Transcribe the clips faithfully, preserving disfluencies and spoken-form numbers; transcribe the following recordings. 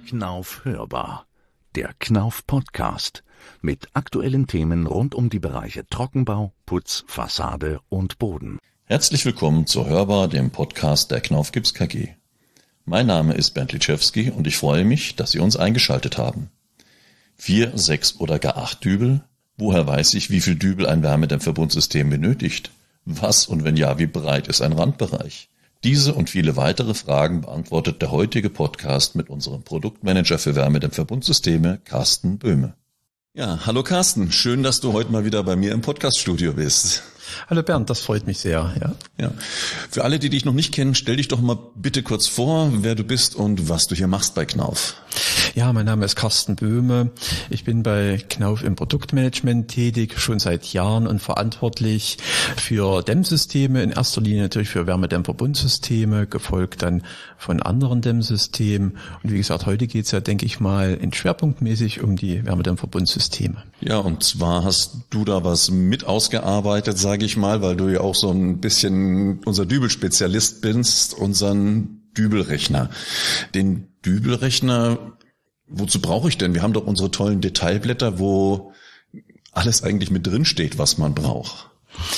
Knauf hörbar. Der Knauf Podcast mit aktuellen Themen rund um die Bereiche Trockenbau, Putz, Fassade und Boden. Herzlich willkommen zu Hörbar, dem Podcast der Knauf Gips K G. Mein Name ist Bernd Litschewski und ich freue mich, dass Sie uns eingeschaltet haben. Vier, sechs oder gar acht Dübel? Woher weiß ich, wie viel Dübel ein Wärmedämmverbundsystem benötigt? Was und wenn ja, wie breit ist ein Randbereich? Diese und viele weitere Fragen beantwortet der heutige Podcast mit unserem Produktmanager für Wärmedämmverbundsysteme, Carsten Böhme. Ja, hallo Carsten, schön, dass du heute mal wieder bei mir im Podcaststudio bist. Hallo Bernd, das freut mich sehr. Ja. Ja. Für alle, die dich noch nicht kennen, stell dich doch mal bitte kurz vor, wer du bist und was du hier machst bei Knauf. Ja, mein Name ist Carsten Böhme. Ich bin bei Knauf im Produktmanagement tätig, schon seit Jahren und verantwortlich für Dämmsysteme, in erster Linie natürlich für Wärmedämmverbundsysteme, gefolgt dann von anderen Dämmsystemen. Und wie gesagt, heute geht es ja, denke ich mal, in schwerpunktmäßig um die Wärmedämmverbundsysteme. Ja, und zwar hast du da was mit ausgearbeitet, sage ich mal, weil du ja auch so ein bisschen unser Dübelspezialist bist, unseren Dübelrechner. Den Dübelrechner, wozu brauche ich denn? Wir haben doch unsere tollen Detailblätter, wo alles eigentlich mit drin steht, was man braucht.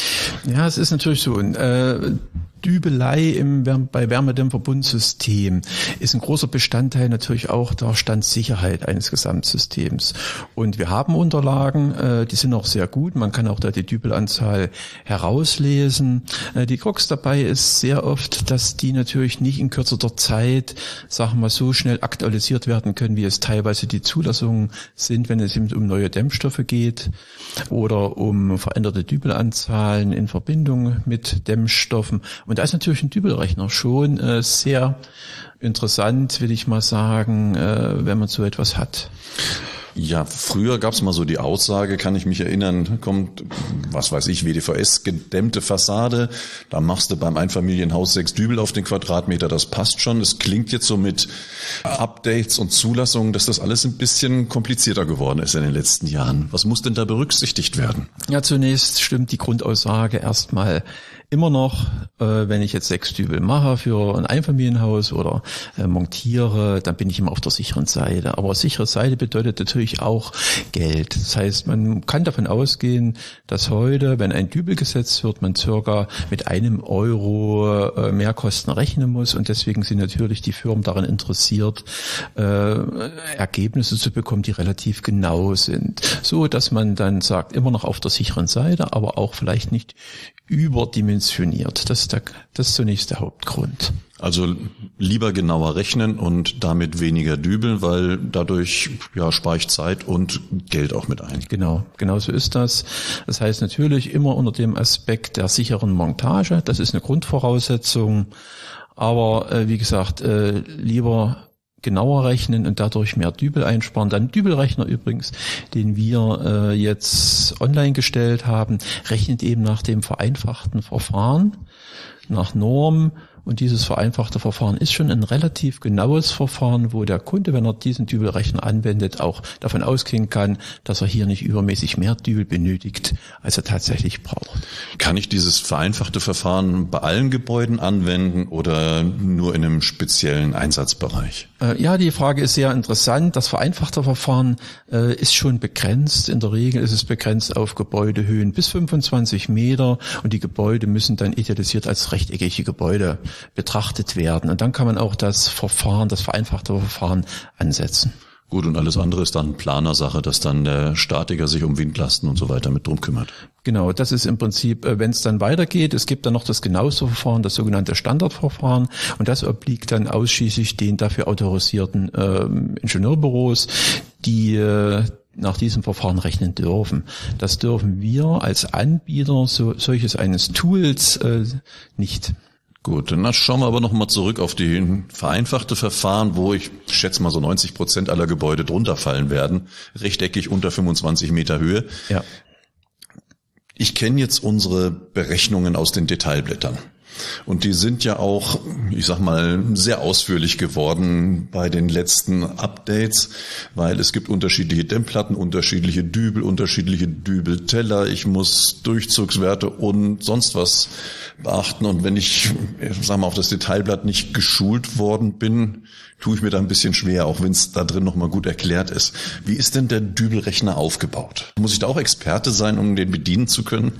Ja, es ist natürlich so. Äh, Dübelei im, bei Wärmedämmverbundsystem ist ein großer Bestandteil natürlich auch der Standsicherheit eines Gesamtsystems. Und wir haben Unterlagen, äh, die sind auch sehr gut. Man kann auch da die Dübelanzahl herauslesen. Äh, die Krux dabei ist sehr oft, dass die natürlich nicht in kürzerer Zeit, sagen wir mal, so schnell aktualisiert werden können, wie es teilweise die Zulassungen sind, wenn es eben um neue Dämmstoffe geht oder um veränderte Dübelanzahlen in Verbindung mit Dämmstoffen. Und da ist natürlich ein Dübelrechner schon äh, sehr interessant, will ich mal sagen, äh, wenn man so etwas hat. Ja, früher gab's mal so die Aussage, kann ich mich erinnern, kommt, was weiß ich, W D V S, gedämmte Fassade, da machst du beim Einfamilienhaus sechs Dübel auf den Quadratmeter, das passt schon. Es klingt jetzt so mit Updates und Zulassungen, dass das alles ein bisschen komplizierter geworden ist in den letzten Jahren. Was muss denn da berücksichtigt werden? Ja, zunächst stimmt die Grundaussage erstmal immer noch, äh, wenn ich jetzt sechs Dübel mache für ein Einfamilienhaus oder äh, montiere, dann bin ich immer auf der sicheren Seite. Aber sichere Seite bedeutet natürlich auch Geld. Das heißt, man kann davon ausgehen, dass heute, wenn ein Dübel gesetzt wird, man circa mit einem Euro äh, Mehrkosten rechnen muss. Und deswegen sind natürlich die Firmen daran interessiert, äh, Ergebnisse zu bekommen, die relativ genau sind. So, dass man dann sagt, immer noch auf der sicheren Seite, aber auch vielleicht nicht überdimensioniert. Das ist, der, das ist zunächst der Hauptgrund. Also lieber genauer rechnen und damit weniger dübeln, weil dadurch ja spare ich Zeit und Geld auch mit ein. Genau, genau so ist das. Das heißt natürlich immer unter dem Aspekt der sicheren Montage. Das ist eine Grundvoraussetzung. Aber äh, wie gesagt, äh, lieber genauer rechnen und dadurch mehr Dübel einsparen. Dann Dübelrechner übrigens, den wir äh, jetzt online gestellt haben, rechnet eben nach dem vereinfachten Verfahren, nach Norm. Und dieses vereinfachte Verfahren ist schon ein relativ genaues Verfahren, wo der Kunde, wenn er diesen Dübelrechner anwendet, auch davon ausgehen kann, dass er hier nicht übermäßig mehr Dübel benötigt, als er tatsächlich braucht. Kann ich dieses vereinfachte Verfahren bei allen Gebäuden anwenden oder nur in einem speziellen Einsatzbereich? Äh, ja, die Frage ist sehr interessant. Das vereinfachte Verfahren äh, ist schon begrenzt. In der Regel ist es begrenzt auf Gebäudehöhen bis fünfundzwanzig Meter und die Gebäude müssen dann idealisiert als rechteckige Gebäude betrachtet werden. Und dann kann man auch das Verfahren, das vereinfachte Verfahren ansetzen. Gut, und alles andere ist dann Planersache, dass dann der Statiker sich um Windlasten und so weiter mit drum kümmert. Genau, das ist im Prinzip, wenn es dann weitergeht, es gibt dann noch das genaueste Verfahren, das sogenannte Standardverfahren, und das obliegt dann ausschließlich den dafür autorisierten äh, Ingenieurbüros, die äh, nach diesem Verfahren rechnen dürfen. Das dürfen wir als Anbieter so, solches eines Tools äh, nicht. Gut, dann schauen wir aber nochmal zurück auf die vereinfachte Verfahren, wo ich schätze mal so neunzig Prozent aller Gebäude drunter fallen werden, rechteckig unter fünfundzwanzig Meter Höhe. Ja. Ich kenne jetzt unsere Berechnungen aus den Detailblättern. Und die sind ja auch, ich sag mal, sehr ausführlich geworden bei den letzten Updates, weil es gibt unterschiedliche Dämmplatten, unterschiedliche Dübel, unterschiedliche Dübelteller. Ich muss Durchzugswerte und sonst was beachten. Und wenn ich, ich sag mal, auf das Detailblatt nicht geschult worden bin, tue ich mir da ein bisschen schwer, auch wenn es da drin nochmal gut erklärt ist. Wie ist denn der Dübelrechner aufgebaut? Muss ich da auch Experte sein, um den bedienen zu können?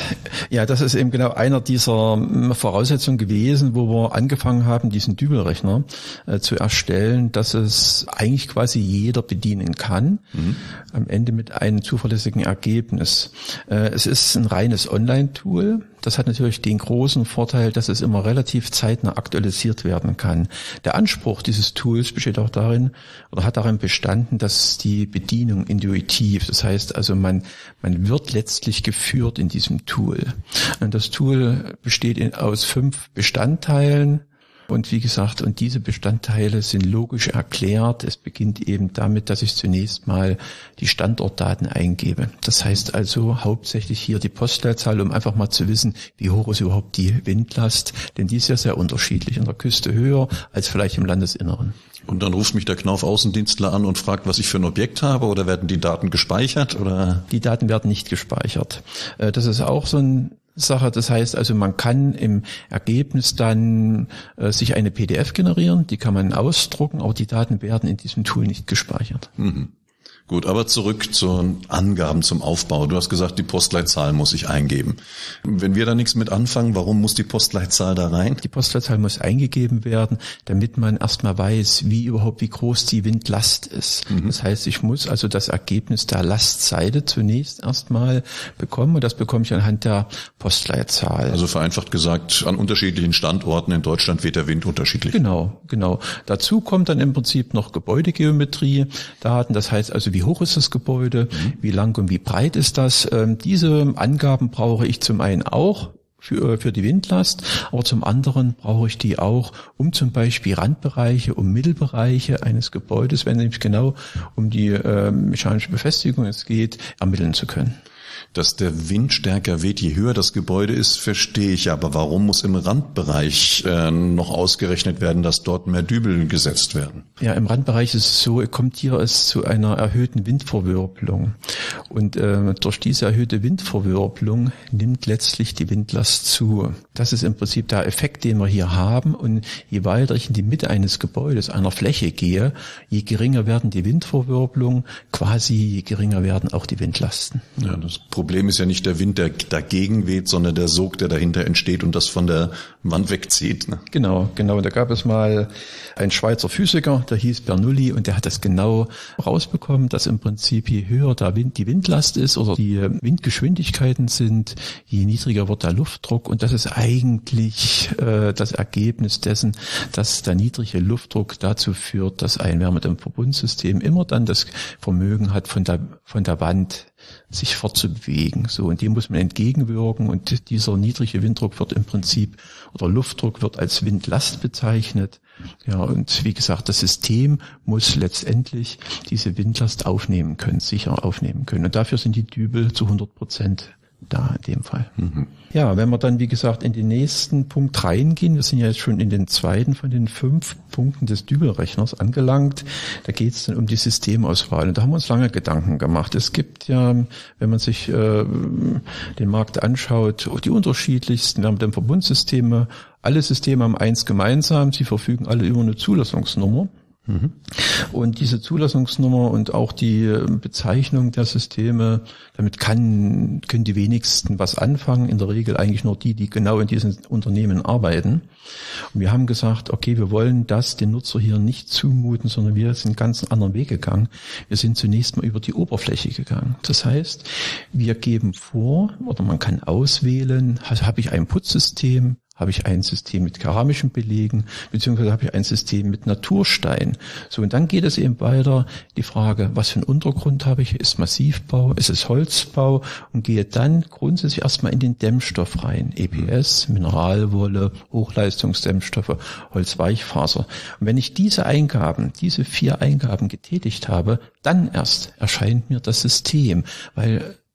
Ja, das ist eben genau einer dieser Voraussetzungen gewesen, wo wir angefangen haben, diesen Dübelrechner äh, zu erstellen, dass es eigentlich quasi jeder bedienen kann, mhm. am Ende mit einem zuverlässigen Ergebnis. Äh, es ist ein reines Online-Tool. Das hat natürlich den großen Vorteil, dass es immer relativ zeitnah aktualisiert werden kann. Der Anspruch dieses Tools besteht auch darin, oder hat darin bestanden, dass die Bedienung intuitiv, das heißt also man, man wird letztlich geführt in diesem Tool. Und das Tool besteht in, aus fünf Bestandteilen. Und wie gesagt, und diese Bestandteile sind logisch erklärt. Es beginnt eben damit, dass ich zunächst mal die Standortdaten eingebe. Das heißt also hauptsächlich hier die Postleitzahl, um einfach mal zu wissen, wie hoch ist überhaupt die Windlast. Denn die ist ja sehr unterschiedlich. In der Küste höher als vielleicht im Landesinneren. Und dann ruft mich der Knauf-Außendienstler an und fragt, was ich für ein Objekt habe, oder werden die Daten gespeichert? Oder? Die Daten werden nicht gespeichert. Das ist auch so ein Sache. Das heißt also, man kann im Ergebnis dann äh, sich eine P D F generieren, die kann man ausdrucken, aber die Daten werden in diesem Tool nicht gespeichert. Mhm. Gut, aber zurück zu Angaben zum Aufbau. Du hast gesagt, die Postleitzahl muss ich eingeben. Wenn wir da nichts mit anfangen, warum muss die Postleitzahl da rein? Die Postleitzahl muss eingegeben werden, damit man erstmal weiß, wie überhaupt, wie groß die Windlast ist. Mhm. Das heißt, ich muss also das Ergebnis der Lastseite zunächst erstmal bekommen, und das bekomme ich anhand der Postleitzahl. Also vereinfacht gesagt, an unterschiedlichen Standorten in Deutschland weht der Wind unterschiedlich. Genau, genau. Dazu kommt dann im Prinzip noch Gebäudegeometrie, Daten, das heißt also, wie hoch ist das Gebäude, mhm. wie lang und wie breit ist das. Ähm, diese Angaben brauche ich zum einen auch für, für die Windlast, aber zum anderen brauche ich die auch, um zum Beispiel Randbereiche, um Mittelbereiche eines Gebäudes, wenn es nämlich genau um die äh, mechanische Befestigung es geht, ermitteln zu können. Dass der Wind stärker weht, je höher das Gebäude ist, verstehe ich. Aber warum muss im Randbereich äh, noch ausgerechnet werden, dass dort mehr Dübel gesetzt werden? Ja, im Randbereich ist es so, kommt hier es zu einer erhöhten Windverwirbelung. Und äh, durch diese erhöhte Windverwirbelung nimmt letztlich die Windlast zu. Das ist im Prinzip der Effekt, den wir hier haben. Und je weiter ich in die Mitte eines Gebäudes, einer Fläche gehe, je geringer werden die Windverwirbelung, quasi je geringer werden auch die Windlasten. Ja, das Problem ist ja nicht der Wind, der dagegen weht, sondern der Sog, der dahinter entsteht und das von der Wand wegzieht. Ne? Genau, genau. Da gab es mal einen Schweizer Physiker, der hieß Bernoulli, und der hat das genau rausbekommen, dass im Prinzip je höher der Wind, die Windlast ist oder die Windgeschwindigkeiten sind, je niedriger wird der Luftdruck. Und das ist eigentlich äh, das Ergebnis dessen, dass der niedrige Luftdruck dazu führt, dass ein Wärmedämmverbundsystem immer dann das Vermögen hat, von der von der Wand sich fortzubewegen. So, und dem muss man entgegenwirken, und dieser niedrige Winddruck wird im Prinzip, oder Luftdruck wird als Windlast bezeichnet. Ja, und wie gesagt, das System muss letztendlich diese Windlast aufnehmen können, sicher aufnehmen können. Und dafür sind die Dübel zu hundert Prozent da in dem Fall. Mhm. Ja, wenn wir dann, wie gesagt, in den nächsten Punkt reingehen, wir sind ja jetzt schon in den zweiten von den fünf Punkten des Dübelrechners angelangt, da geht es dann um die Systemauswahl. Und da haben wir uns lange Gedanken gemacht. Es gibt ja, wenn man sich äh, den Markt anschaut, die unterschiedlichsten Wärmedämmverbundsysteme. Alle Systeme haben eins gemeinsam, sie verfügen alle über eine Zulassungsnummer. Mhm. Und diese Zulassungsnummer und auch die Bezeichnung der Systeme, damit kann, können die wenigsten was anfangen. In der Regel eigentlich nur die, die genau in diesen Unternehmen arbeiten. Und wir haben gesagt, okay, wir wollen das den Nutzer hier nicht zumuten, sondern wir sind einen ganz anderen Weg gegangen. Wir sind zunächst mal über die Oberfläche gegangen. Das heißt, wir geben vor, oder man kann auswählen, also habe ich ein Putzsystem, habe ich ein System mit keramischen Belegen, beziehungsweise habe ich ein System mit Naturstein. So, und dann geht es eben weiter, die Frage, was für einen Untergrund habe ich? Ist Massivbau? Ist es Holzbau? Und gehe dann grundsätzlich erstmal in den Dämmstoff rein. E P S, Mineralwolle, Hochleistungsdämmstoffe, Holzweichfaser. Und wenn ich diese Eingaben, diese vier Eingaben getätigt habe, dann erst erscheint mir das System, weil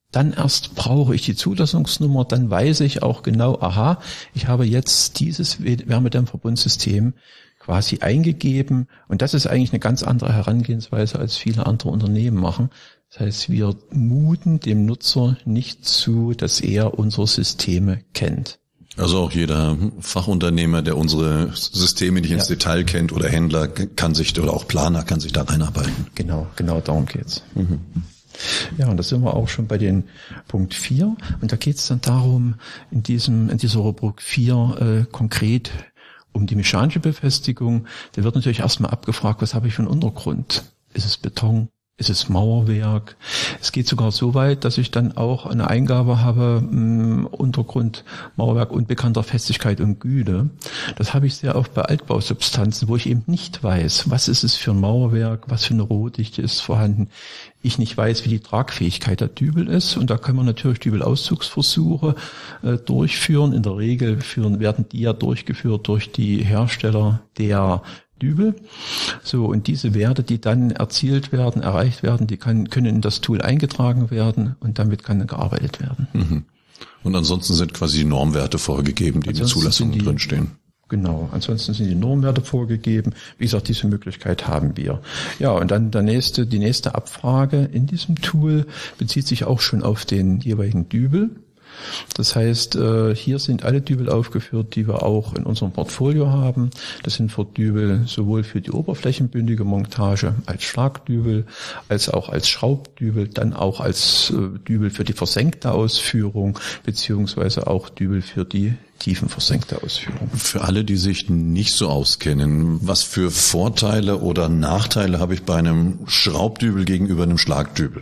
Dann erst brauche ich die Zulassungsnummer, dann weiß ich auch genau, aha, ich habe jetzt dieses Wärmedämmverbundsystem quasi eingegeben und das ist eigentlich eine ganz andere Herangehensweise, als viele andere Unternehmen machen. Das heißt, wir muten dem Nutzer nicht zu, dass er unsere Systeme kennt. Also auch jeder Fachunternehmer, der unsere Systeme nicht ins ja. Detail kennt oder Händler kann sich oder auch Planer kann sich da reinarbeiten. Genau, genau darum geht's. Mhm. Ja, und da sind wir auch schon bei den Punkt vier. Und da geht es dann darum, in diesem, in dieser Rubrik vier äh, konkret um die mechanische Befestigung. Da wird natürlich erstmal abgefragt, was habe ich für einen Untergrund? Ist es Beton? Ist es Mauerwerk? Es geht sogar so weit, dass ich dann auch eine Eingabe habe, mh, Untergrund, Mauerwerk unbekannter Festigkeit und Güte. Das habe ich sehr oft bei Altbausubstanzen, wo ich eben nicht weiß, was ist es für ein Mauerwerk, was für eine Rohdichte ist vorhanden. Ich nicht weiß, wie die Tragfähigkeit der Dübel ist. Und da kann man natürlich Dübelauszugsversuche äh, durchführen. In der Regel führen, werden die ja durchgeführt durch die Hersteller der Dübel. So, und diese Werte, die dann erzielt werden, erreicht werden, die kann, können in das Tool eingetragen werden und damit kann gearbeitet werden. Mhm. Und ansonsten sind quasi die Normwerte vorgegeben, die ansonsten in der Zulassung drinstehen. Genau, ansonsten sind die Normwerte vorgegeben. Wie gesagt, diese Möglichkeit haben wir. Ja, und dann der nächste, die nächste Abfrage in diesem Tool bezieht sich auch schon auf den jeweiligen Dübel. Das heißt, hier sind alle Dübel aufgeführt, die wir auch in unserem Portfolio haben. Das sind für Dübel sowohl für die oberflächenbündige Montage als Schlagdübel, als auch als Schraubdübel, dann auch als Dübel für die versenkte Ausführung, beziehungsweise auch Dübel für die tiefenversenkte Ausführung. Für alle, die sich nicht so auskennen, was für Vorteile oder Nachteile habe ich bei einem Schraubdübel gegenüber einem Schlagdübel?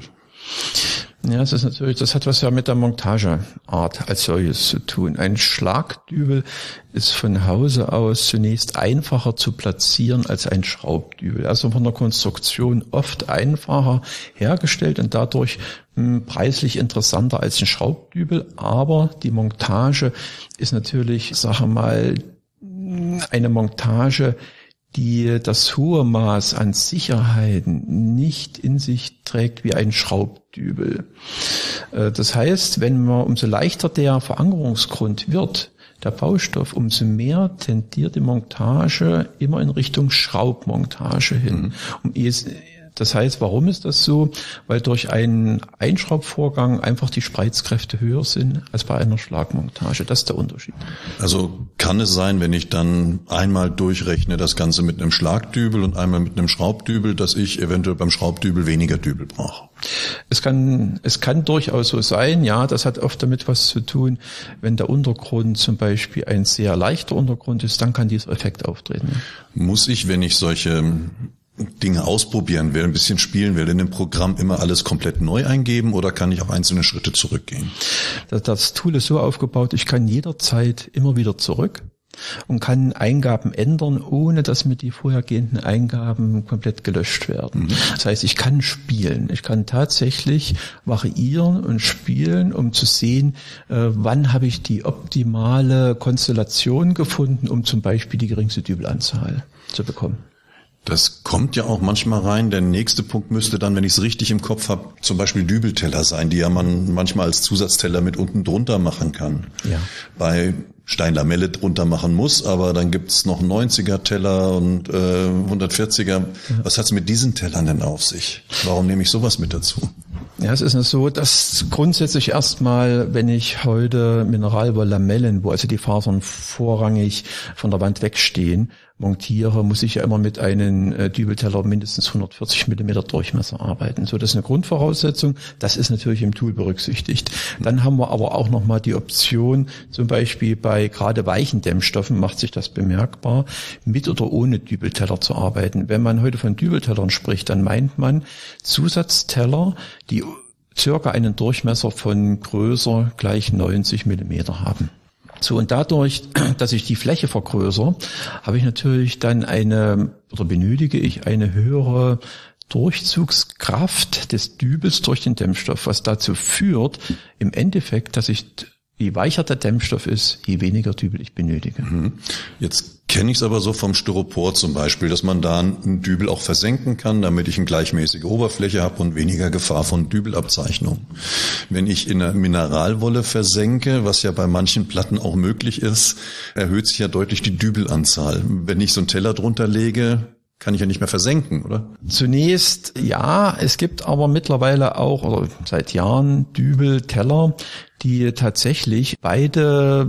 Ja, das ist natürlich, das hat was ja mit der Montageart als solches zu tun. Ein Schlagdübel ist von Hause aus zunächst einfacher zu platzieren als ein Schraubdübel. Also von der Konstruktion oft einfacher hergestellt und dadurch mh, preislich interessanter als ein Schraubdübel. Aber die Montage ist natürlich, sage mal, eine Montage, die das hohe Maß an Sicherheiten nicht in sich trägt wie ein Schraubdübel. Das heißt, wenn man, umso leichter der Verankerungsgrund wird, der Baustoff, umso mehr tendiert die Montage immer in Richtung Schraubmontage hin. Mhm. Um Das heißt, warum ist das so? Weil durch einen Einschraubvorgang einfach die Spreizkräfte höher sind als bei einer Schlagmontage. Das ist der Unterschied. Also kann es sein, wenn ich dann einmal durchrechne das Ganze mit einem Schlagdübel und einmal mit einem Schraubdübel, dass ich eventuell beim Schraubdübel weniger Dübel brauche? Es kann, es kann durchaus so sein. Ja, das hat oft damit was zu tun. Wenn der Untergrund zum Beispiel ein sehr leichter Untergrund ist, dann kann dieser Effekt auftreten. Muss ich, wenn ich solche Dinge ausprobieren will, ein bisschen spielen will, in dem Programm immer alles komplett neu eingeben oder kann ich auch einzelne Schritte zurückgehen? Das, das Tool ist so aufgebaut, ich kann jederzeit immer wieder zurück und kann Eingaben ändern, ohne dass mir die vorhergehenden Eingaben komplett gelöscht werden. Mhm. Das heißt, ich kann spielen. Ich kann tatsächlich variieren und spielen, um zu sehen, äh, wann habe ich die optimale Konstellation gefunden, um zum Beispiel die geringste Dübelanzahl zu bekommen. Das kommt ja auch manchmal rein. Der nächste Punkt müsste dann, wenn ich es richtig im Kopf habe, zum Beispiel Dübelteller sein, die ja man manchmal als Zusatzteller mit unten drunter machen kann. Ja. Bei Steinlamelle drunter machen muss, aber dann gibt's noch neunziger Teller und äh, hundertvierziger. Ja. Was hat's mit diesen Tellern denn auf sich? Warum nehme ich sowas mit dazu? Ja, es ist so, dass grundsätzlich erstmal, wenn ich heute Mineralwolllamellen, wo also die Fasern vorrangig von der Wand wegstehen, montiere, muss ich ja immer mit einem äh, Dübelteller mindestens hundertvierzig Millimeter Durchmesser arbeiten. So, das ist eine Grundvoraussetzung. Das ist natürlich im Tool berücksichtigt. Dann haben wir aber auch nochmal die Option, zum Beispiel bei gerade weichen Dämmstoffen macht sich das bemerkbar, mit oder ohne Dübelteller zu arbeiten. Wenn man heute von Dübeltellern spricht, dann meint man Zusatzteller, die circa einen Durchmesser von größer gleich neunzig Millimeter haben. So, und dadurch, dass ich die Fläche vergrößere, habe ich natürlich dann eine, oder benötige ich eine höhere Durchzugskraft des Dübels durch den Dämmstoff, was dazu führt, im Endeffekt, dass ich, je weicher der Dämmstoff ist, je weniger Dübel ich benötige. Jetzt Kenne ich es aber so vom Styropor zum Beispiel, dass man da einen Dübel auch versenken kann, damit ich eine gleichmäßige Oberfläche habe und weniger Gefahr von Dübelabzeichnung. Wenn ich in einer Mineralwolle versenke, was ja bei manchen Platten auch möglich ist, erhöht sich ja deutlich die Dübelanzahl. Wenn ich so einen Teller drunter lege, kann ich ja nicht mehr versenken, oder? Zunächst ja, es gibt aber mittlerweile auch, oder seit Jahren, Dübelteller, die tatsächlich beide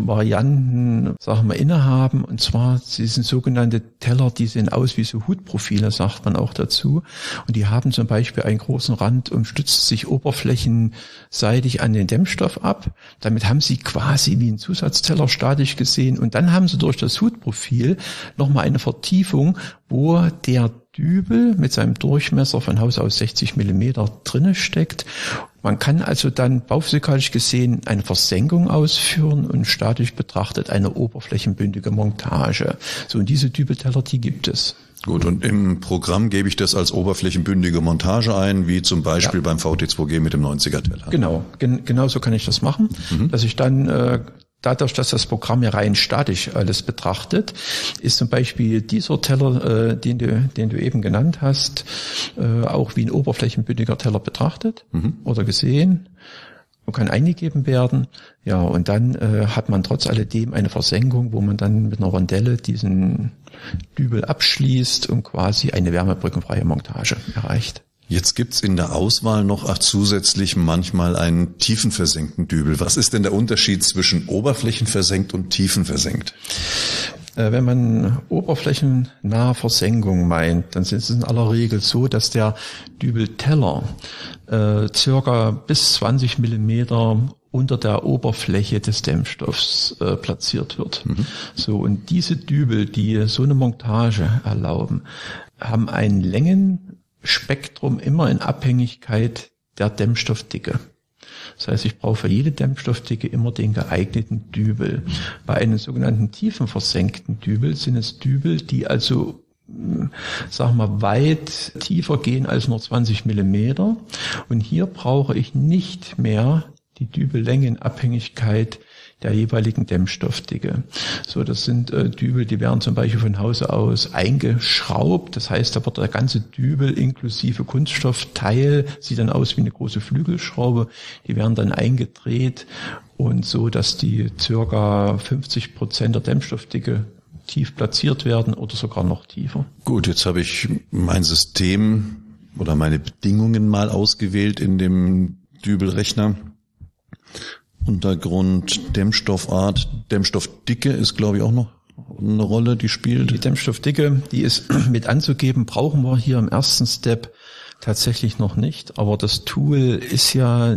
Varianten, sagen wir, innehaben. Und zwar, sie sind sogenannte Teller, die sehen aus wie so Hutprofile, sagt man auch dazu. Und die haben zum Beispiel einen großen Rand und stützt sich oberflächenseitig an den Dämmstoff ab. Damit haben sie quasi wie einen Zusatzteller statisch gesehen. Und dann haben sie durch das Hutprofil nochmal eine Vertiefung, wo der Dübel mit seinem Durchmesser von Haus aus sechzig Millimeter drinne steckt. Man kann also dann bauphysikalisch gesehen eine Versenkung ausführen und statisch betrachtet eine oberflächenbündige Montage. So, und diese Dübelteller, die gibt es. Gut, und im Programm gebe ich das als oberflächenbündige Montage ein, wie zum Beispiel ja. beim V T zwei G mit dem neunziger-Teller. Genau, gen- genau so kann ich das machen, mhm. dass ich dann äh, dadurch, dass das Programm ja rein statisch alles betrachtet, ist zum Beispiel dieser Teller, äh, den du, den du eben genannt hast, äh, auch wie ein oberflächenbündiger Teller betrachtet mhm. oder gesehen und kann eingegeben werden. Ja, und dann äh, hat man trotz alledem eine Versenkung, wo man dann mit einer Rondelle diesen Dübel abschließt und quasi eine wärmebrückenfreie Montage erreicht. Jetzt gibt's in der Auswahl noch auch zusätzlich manchmal einen tiefenversenkten Dübel. Was ist denn der Unterschied zwischen oberflächenversenkt und tiefenversenkt? Wenn man oberflächennahe Versenkung meint, dann ist es in aller Regel so, dass der Dübelteller äh, circa bis zwanzig Millimeter unter der Oberfläche des Dämmstoffs äh, platziert wird. Mhm. So, und diese Dübel, die so eine Montage erlauben, haben einen Längenspektrum immer in Abhängigkeit der Dämmstoffdicke. Das heißt, ich brauche für jede Dämmstoffdicke immer den geeigneten Dübel. Bei einem sogenannten tiefenversenkten Dübel sind es Dübel, die also, sagen wir, weit tiefer gehen als nur zwanzig Millimeter. Und hier brauche ich nicht mehr die Dübellänge in Abhängigkeit der jeweiligen Dämmstoffdicke. So, das sind äh, Dübel, die werden zum Beispiel von Hause aus eingeschraubt. Das heißt, da wird der ganze Dübel inklusive Kunststoffteil, sieht dann aus wie eine große Flügelschraube. Die werden dann eingedreht und so, dass die circa fünfzig Prozent der Dämmstoffdicke tief platziert werden oder sogar noch tiefer. Gut, jetzt habe ich mein System oder meine Bedingungen mal ausgewählt in dem Dübelrechner. Untergrund, Dämmstoffart, Dämmstoffdicke ist, glaube ich, auch noch eine Rolle, die spielt. Die Dämmstoffdicke, die ist mit anzugeben, brauchen wir hier im ersten Step tatsächlich noch nicht. Aber das Tool ist ja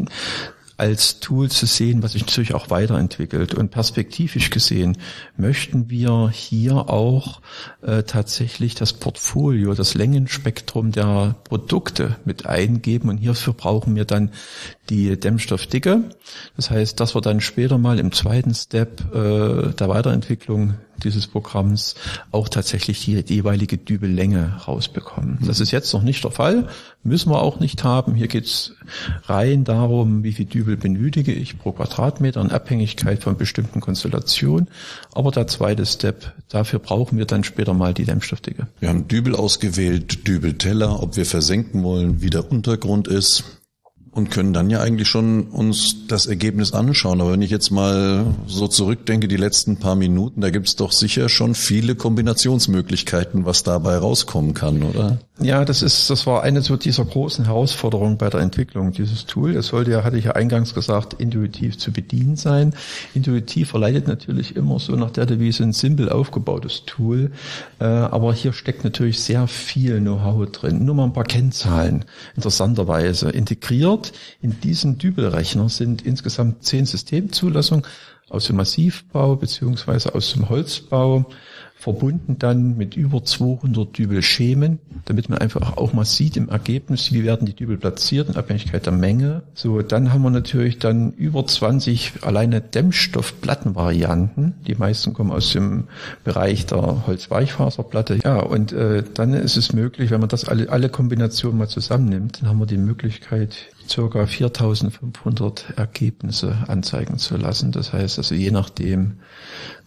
als Tool zu sehen, was sich natürlich auch weiterentwickelt. Und perspektivisch gesehen möchten wir hier auch äh, tatsächlich das Portfolio, das Längenspektrum der Produkte mit eingeben. Und hierfür brauchen wir dann die Dämmstoffdicke. Das heißt, dass wir dann später mal im zweiten Step äh, der Weiterentwicklung dieses Programms auch tatsächlich die, die jeweilige Dübellänge rausbekommen. Das ist jetzt noch nicht der Fall, müssen wir auch nicht haben. Hier geht's rein darum, wie viel Dübel benötige ich pro Quadratmeter in Abhängigkeit von bestimmten Konstellationen. Aber der zweite Step, dafür brauchen wir dann später mal die Dämmstoffdicke. Wir haben Dübel ausgewählt, Dübelteller, ob wir versenken wollen, wie der Untergrund ist. Und können dann ja eigentlich schon uns das Ergebnis anschauen. Aber wenn ich jetzt mal so zurückdenke, die letzten paar Minuten, da gibt's doch sicher schon viele Kombinationsmöglichkeiten, was dabei rauskommen kann, oder? Ja, das ist, das war eine so dieser großen Herausforderungen bei der Entwicklung dieses Tool. Es sollte ja, hatte ich ja eingangs gesagt, intuitiv zu bedienen sein. Intuitiv verleitet natürlich immer so nach der Devise ein simpel aufgebautes Tool. Äh, aber hier steckt natürlich sehr viel Know-how drin. Nur mal ein paar Kennzahlen interessanterweise integriert. In diesem Dübelrechner sind insgesamt zehn Systemzulassungen aus dem Massivbau beziehungsweise aus dem Holzbau, verbunden dann mit über zweihundert Dübelschemen, damit man einfach auch mal sieht im Ergebnis, wie werden die Dübel platziert in Abhängigkeit der Menge. So, dann haben wir natürlich dann über zwanzig alleine Dämmstoffplattenvarianten. Die meisten kommen aus dem Bereich der Holzweichfaserplatte. Ja, und äh, dann ist es möglich, wenn man das alle, alle Kombinationen mal zusammennimmt, dann haben wir die Möglichkeit, circa viertausendfünfhundert Ergebnisse anzeigen zu lassen. Das heißt also, je nachdem,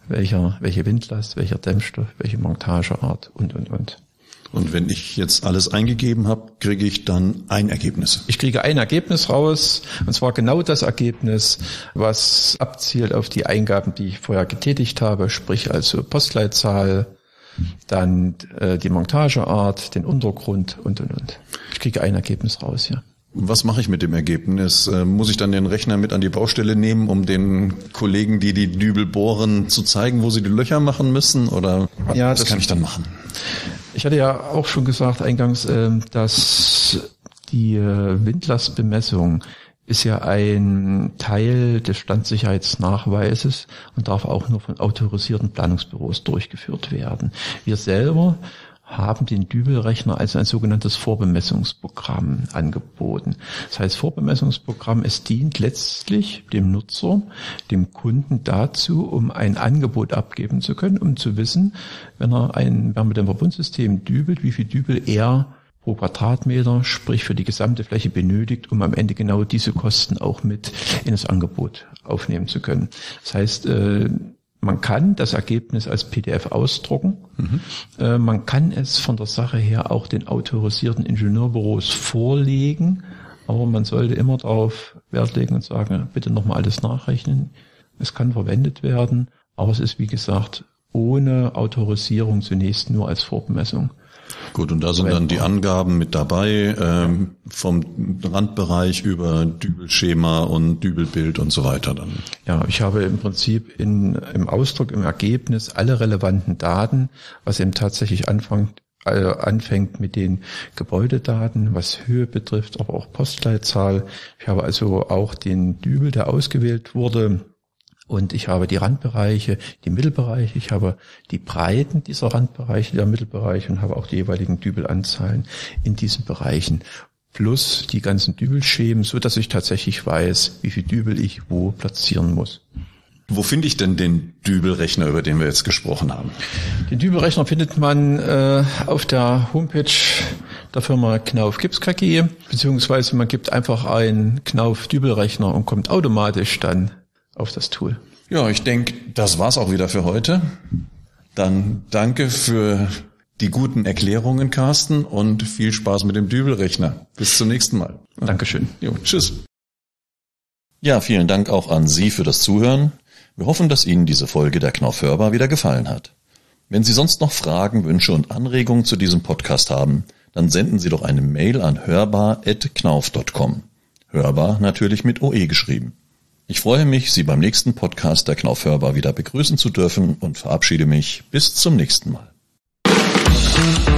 welcher, welche Windlast, welcher Dämmstoff, welche Montageart und, und, und. Und wenn ich jetzt alles eingegeben habe, kriege ich dann ein Ergebnis? Ich kriege ein Ergebnis raus, und zwar genau das Ergebnis, was abzielt auf die Eingaben, die ich vorher getätigt habe, sprich also Postleitzahl, dann äh, die Montageart, den Untergrund und, und, und. Ich kriege ein Ergebnis raus, ja. Was mache ich mit dem Ergebnis? Muss ich dann den Rechner mit an die Baustelle nehmen, um den Kollegen, die die Dübel bohren, zu zeigen, wo sie die Löcher machen müssen? Oder ja, was das kann ich dann machen? Ich hatte ja auch schon gesagt eingangs, dass die Windlastbemessung ist ja ein Teil des Standsicherheitsnachweises und darf auch nur von autorisierten Planungsbüros durchgeführt werden. Wir selber haben den Dübelrechner als ein sogenanntes Vorbemessungsprogramm angeboten. Das heißt, Vorbemessungsprogramm, es dient letztlich dem Nutzer, dem Kunden dazu, um ein Angebot abgeben zu können, um zu wissen, wenn er ein Wärmedämmverbundsystem dübelt, wie viel Dübel er pro Quadratmeter, sprich für die gesamte Fläche benötigt, um am Ende genau diese Kosten auch mit in das Angebot aufnehmen zu können. Das heißt, man kann das Ergebnis als P D F ausdrucken. Mhm. Äh, man kann es von der Sache her auch den autorisierten Ingenieurbüros vorlegen, aber man sollte immer darauf Wert legen und sagen, bitte nochmal alles nachrechnen. Es kann verwendet werden, aber es ist, wie gesagt, ohne Autorisierung zunächst nur als Vorbemessung. Gut, und da sind dann die Angaben mit dabei, ähm, vom Randbereich über Dübelschema und Dübelbild und so weiter dann. Ja, ich habe im Prinzip in, im Ausdruck, im Ergebnis alle relevanten Daten, was eben tatsächlich anfängt, äh, anfängt mit den Gebäudedaten, was Höhe betrifft, aber auch Postleitzahl. Ich habe also auch den Dübel, der ausgewählt wurde. Und ich habe die Randbereiche, die Mittelbereiche, ich habe die Breiten dieser Randbereiche, der Mittelbereiche und habe auch die jeweiligen Dübelanzahlen in diesen Bereichen. Plus die ganzen Dübelschemen, so dass ich tatsächlich weiß, wie viel Dübel ich wo platzieren muss. Wo finde ich denn den Dübelrechner, über den wir jetzt gesprochen haben? Den Dübelrechner findet man äh, auf der Homepage der Firma Knauf Gips K G, beziehungsweise man gibt einfach einen Knauf Dübelrechner und kommt automatisch dann auf das Tool. Ja, ich denke, das war's auch wieder für heute. Dann danke für die guten Erklärungen, Carsten, und viel Spaß mit dem Dübelrechner. Bis zum nächsten Mal. Dankeschön. Jo, tschüss. Ja, vielen Dank auch an Sie für das Zuhören. Wir hoffen, dass Ihnen diese Folge der Knauf Hörbar wieder gefallen hat. Wenn Sie sonst noch Fragen, Wünsche und Anregungen zu diesem Podcast haben, dann senden Sie doch eine Mail an hörbar at knauf punkt com. Hörbar natürlich mit O E geschrieben. Ich freue mich, Sie beim nächsten Podcast der Knauf Hörbar wieder begrüßen zu dürfen und verabschiede mich bis zum nächsten Mal.